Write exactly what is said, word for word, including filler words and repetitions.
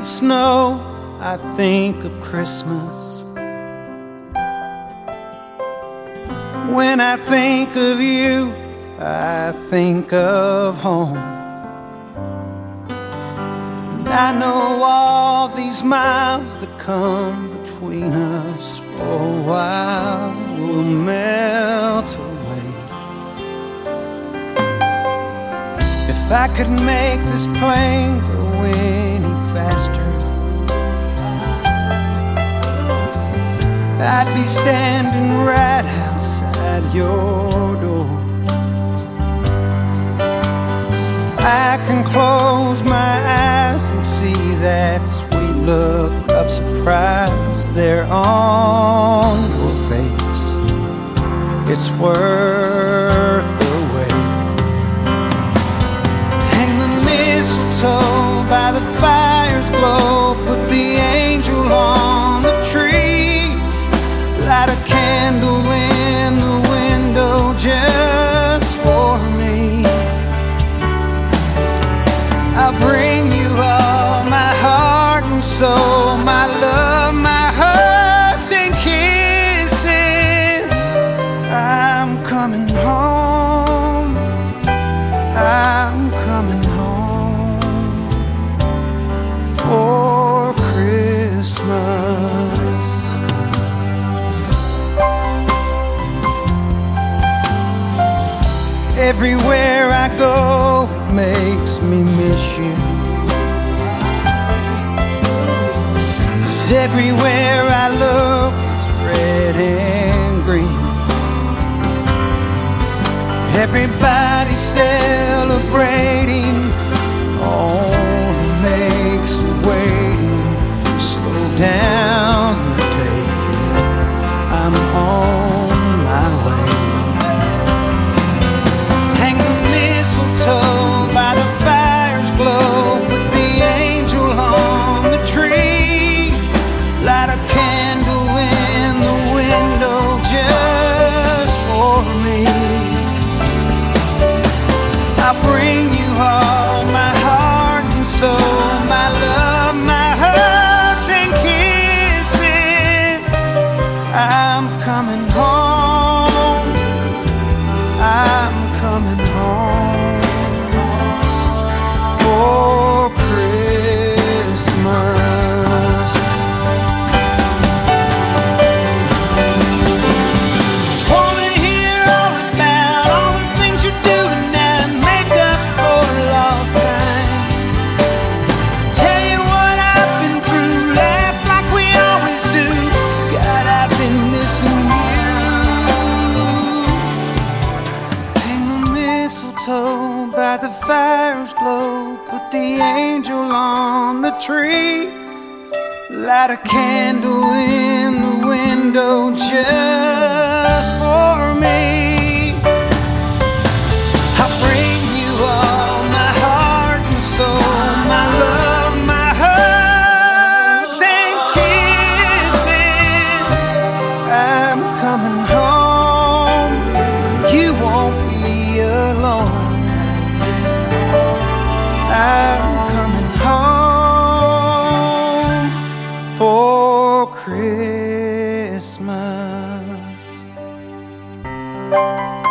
snow, I think of Christmas. When I think of you, I think of home. And I know all these miles that come between us for a while will melt away. If I could make this plane go any faster, I'd be standing right outside your door. I can close my eyes and see that sweet look of surprise there on your face. It's worth the wait. Hang the mistletoe by the fire's glow, put the angel on the tree, light a candle in the window just for me. I'll bring you all my heart and soul, my love, my hugs and kisses. I'm coming home, I'm coming home for Christmas. Everywhere I go, it makes me miss you. 'Cause everywhere I look, it's red and green. Everybody's celebrating, only makes waiting slow down the day. I'm on my way. By the fire's glow, put the angel on the tree, light a candle in the window just for me. I'll bring you all my heart and soul, my love, my hugs and kisses. I'm coming home, I'm coming home for Christmas. Wanna hear all about all the things you're doing now and make up for lost time. Tell you what I've been through, laugh like we always do. God, I've been missing you. Hang the mistletoe by the fire's glow, put the angel on the tree, light a candle in the window just for me. I'll bring you all my heart and soul, my love, my hugs and kisses. I'm coming home, you won't be alone. I'm coming home for Christmas.